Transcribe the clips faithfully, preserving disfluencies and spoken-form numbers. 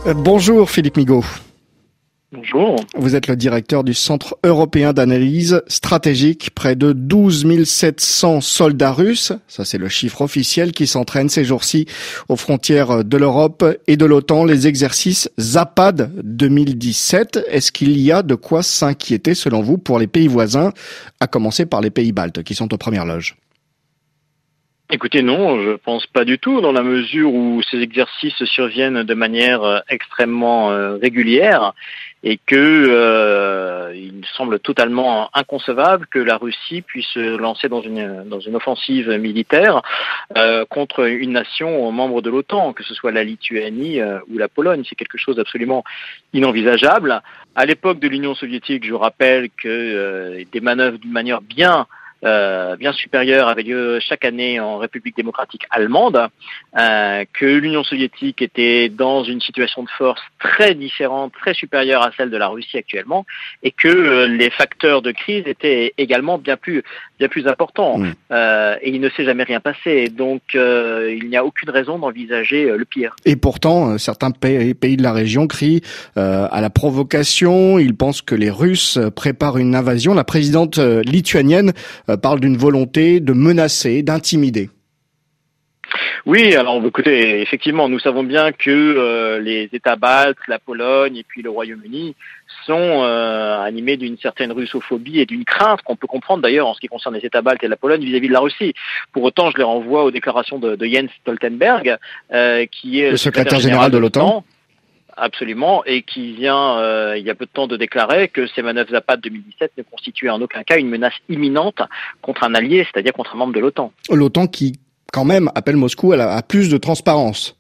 Euh, bonjour Philippe Migaud. Bonjour. Vous êtes le directeur du Centre européen d'analyse stratégique. Près de douze mille sept cents soldats russes, ça c'est le chiffre officiel, qui s'entraînent ces jours-ci aux frontières de l'Europe et de l'OTAN, les exercices Zapad deux mille dix-sept. Est-ce qu'il y a de quoi s'inquiéter selon vous pour les pays voisins, à commencer par les pays baltes qui sont aux premières loges? Écoutez, non, je pense pas du tout, dans la mesure où ces exercices surviennent de manière extrêmement euh, régulière et que euh, il me semble totalement inconcevable que la Russie puisse se lancer dans une dans une offensive militaire euh, contre une nation membre de l'OTAN, que ce soit la Lituanie euh, ou la Pologne. C'est quelque chose d'absolument inenvisageable. À l'époque de l'Union soviétique, je rappelle que euh, des manœuvres d'une manière bien Euh, bien supérieure avait lieu chaque année en République démocratique allemande, euh, que l'Union soviétique était dans une situation de force très différente, très supérieure à celle de la Russie actuellement, et que euh, les facteurs de crise étaient également bien plus bien plus importants. Mmh. Euh, et il ne s'est jamais rien passé. Donc euh, il n'y a aucune raison d'envisager euh, le pire. Et pourtant, euh, certains pays, pays de la région crient euh, à la provocation. Ils pensent que les Russes préparent une invasion. La présidente euh, lituanienne parle d'une volonté de menacer, d'intimider. Oui, alors écoutez, effectivement, nous savons bien que euh, les États baltes, la Pologne et puis le Royaume-Uni sont euh, animés d'une certaine russophobie et d'une crainte qu'on peut comprendre d'ailleurs en ce qui concerne les États baltes et la Pologne vis-à-vis de la Russie. Pour autant, je les renvoie aux déclarations de, de Jens Stoltenberg, euh, qui est le, le secrétaire général de l'OTAN. Absolument, et qui vient, euh, il y a peu de temps, de déclarer que ces manœuvres Zapad deux mille dix-sept ne constituaient en aucun cas une menace imminente contre un allié, c'est-à-dire contre un membre de l'OTAN. L'OTAN qui, quand même, appelle Moscou à, la, à plus de transparence.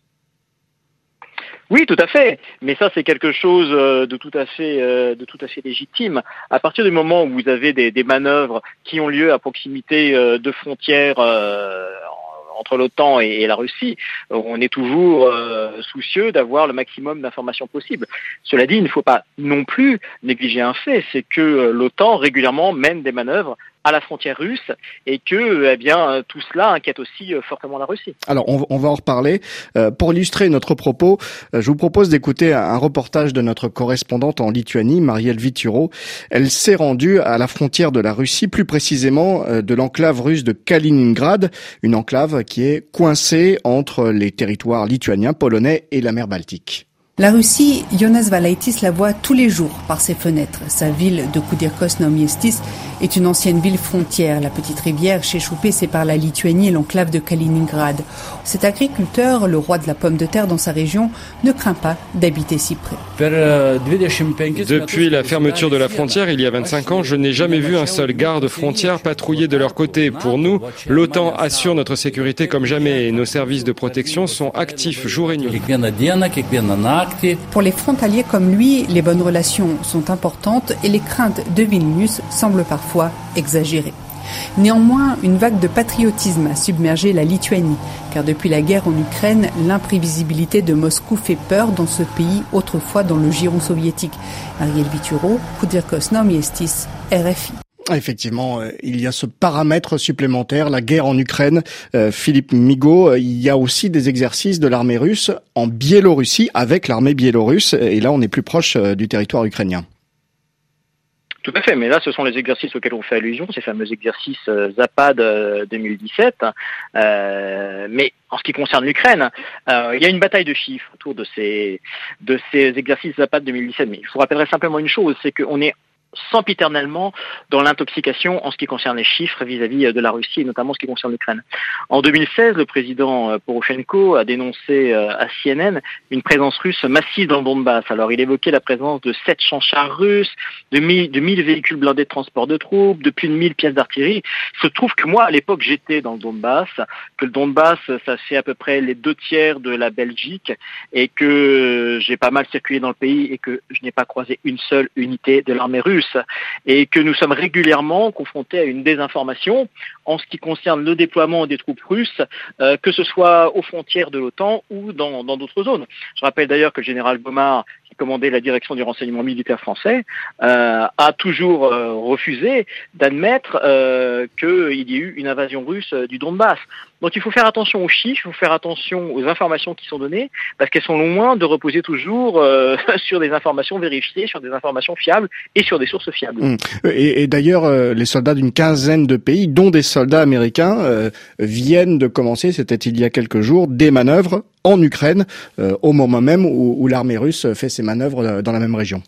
Oui, tout à fait. Mais ça, c'est quelque chose de tout à fait, de tout à fait légitime. À partir du moment où vous avez des, des manœuvres qui ont lieu à proximité de frontières euh, entre l'OTAN et la Russie, on est toujours euh, soucieux d'avoir le maximum d'informations possibles. Cela dit, il ne faut pas non plus négliger un fait, c'est que l'OTAN régulièrement mène des manœuvres à la frontière russe et que, eh bien, tout cela inquiète aussi fortement la Russie. Alors, on, on va en reparler. Euh, pour illustrer notre propos, euh, je vous propose d'écouter un reportage de notre correspondante en Lituanie, Marielle Vituro. Elle s'est rendue à la frontière de la Russie, plus précisément euh, de l'enclave russe de Kaliningrad, une enclave qui est coincée entre les territoires lituaniens, polonais et la mer Baltique. La Russie, Jonas Valaitis la voit tous les jours par ses fenêtres. Sa ville de Kudirkos Naumiestis est une ancienne ville frontière. La petite rivière Chechupé sépare la Lituanie et l'enclave de Kaliningrad. Cet agriculteur, le roi de la pomme de terre dans sa région, ne craint pas d'habiter si près. Depuis la fermeture de la frontière, il y a vingt-cinq ans, je n'ai jamais vu un seul garde-frontière patrouiller de leur côté. Pour nous, l'OTAN assure notre sécurité comme jamais et nos services de protection sont actifs jour et nuit. Pour les frontaliers comme lui, les bonnes relations sont importantes et les craintes de Vilnius semblent parfois exagérées. Néanmoins, une vague de patriotisme a submergé la Lituanie, car depuis la guerre en Ukraine, l'imprévisibilité de Moscou fait peur dans ce pays autrefois dans le giron soviétique. Marielle Vituro, Kudirkos Naumiestis, R F I. Effectivement, il y a ce paramètre supplémentaire, la guerre en Ukraine. Euh, Philippe Migaud, il y a aussi des exercices de l'armée russe en Biélorussie avec l'armée biélorusse. Et là, on est plus proche du territoire ukrainien. Tout à fait, mais là, ce sont les exercices auxquels on fait allusion, ces fameux exercices euh, Zapad euh, deux mille dix-sept. Euh, mais en ce qui concerne l'Ukraine, euh, il y a une bataille de chiffres autour de ces de ces exercices Zapad deux mille dix-sept. Mais je vous rappellerai simplement une chose, c'est qu'on est sempiternellement dans l'intoxication en ce qui concerne les chiffres vis-à-vis de la Russie et notamment en ce qui concerne l'Ukraine. En deux mille seize, le président Poroshenko a dénoncé à C N N une présence russe massive dans le Donbass. Alors il évoquait la présence de sept champs chars russes, de mille véhicules blindés de transport de troupes, de plus de mille pièces d'artillerie. Il se trouve que moi, à l'époque, j'étais dans le Donbass, que le Donbass, ça fait à peu près les deux tiers de la Belgique et que j'ai pas mal circulé dans le pays et que je n'ai pas croisé une seule unité de l'armée russe. Et que nous sommes régulièrement confrontés à une désinformation en ce qui concerne le déploiement des troupes russes, euh, que ce soit aux frontières de l'OTAN ou dans, dans d'autres zones. Je rappelle d'ailleurs que le général Gomard, qui commandait la direction du renseignement militaire français, euh, a toujours euh, refusé d'admettre euh, qu'il y ait eu une invasion russe du Donbass. Donc il faut faire attention aux chiffres, il faut faire attention aux informations qui sont données, parce qu'elles sont loin de reposer toujours euh, sur des informations vérifiées, sur des informations fiables et sur des sources fiables. Mmh. Et, et d'ailleurs, euh, les soldats d'une quinzaine de pays, dont des soldats américains, euh, viennent de commencer, c'était il y a quelques jours, des manœuvres en Ukraine, euh, au moment même où, où l'armée russe fait ses manœuvres dans la même région.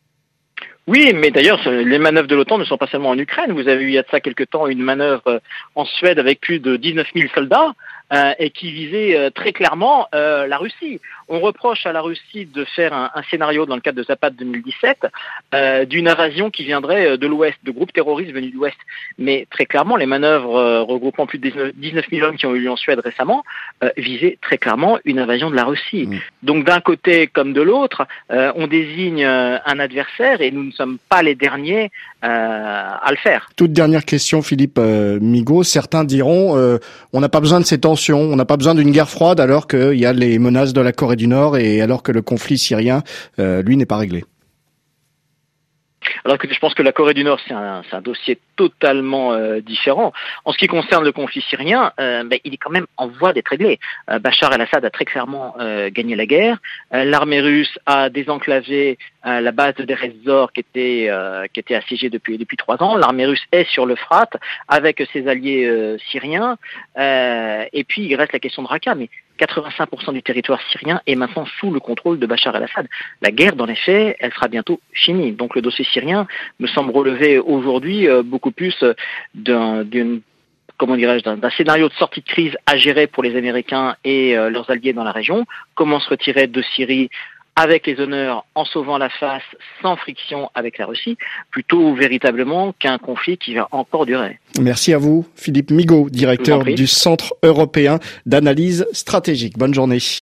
Oui, mais d'ailleurs, les manœuvres de l'OTAN ne sont pas seulement en Ukraine. Vous avez eu il y a de ça quelque temps une manœuvre en Suède avec plus de dix-neuf mille soldats euh, et qui visait euh, très clairement euh, la Russie. On reproche à la Russie de faire un, un scénario dans le cadre de Zapad deux mille dix-sept euh, d'une invasion qui viendrait de l'Ouest, de groupes terroristes venus de l'Ouest. Mais très clairement, les manœuvres euh, regroupant plus de dix-neuf mille hommes qui ont eu lieu en Suède récemment euh, visaient très clairement une invasion de la Russie. Mmh. Donc d'un côté comme de l'autre, euh, on désigne euh, un adversaire et nous ne sommes pas les derniers euh, à le faire. Toute dernière question, Philippe euh, Migaud. Certains diront euh, on n'a pas besoin de ces tensions, on n'a pas besoin d'une guerre froide alors qu'il y a les menaces de la Corée du Nord et alors que le conflit syrien, euh, lui, n'est pas réglé. Alors que je pense que la Corée du Nord, c'est un, c'est un dossier totalement euh, différent. En ce qui concerne le conflit syrien, euh, ben, il est quand même en voie d'être réglé. Euh, Bachar el-Assad a très clairement euh, gagné la guerre. Euh, l'armée russe a désenclavé euh, la base de Deir ez-Zor qui était euh, qui était assiégée depuis depuis trois ans. L'armée russe est sur l'Euphrate avec ses alliés euh, syriens. Euh, et puis il reste la question de Raqqa, mais quatre-vingt-cinq pour cent du territoire syrien est maintenant sous le contrôle de Bachar el-Assad. La guerre, dans les faits, elle sera bientôt finie. Donc le dossier syrien me semble relever aujourd'hui euh, beaucoup plus d'un, d'une, comment dirais-je, d'un, d'un scénario de sortie de crise à gérer pour les Américains et euh, leurs alliés dans la région. Comment se retirer de Syrie avec les honneurs, en sauvant la face, sans friction avec la Russie, plutôt véritablement qu'un conflit qui va encore durer. Merci à vous, Philippe Migaud, directeur du Centre européen d'analyse stratégique. Bonne journée.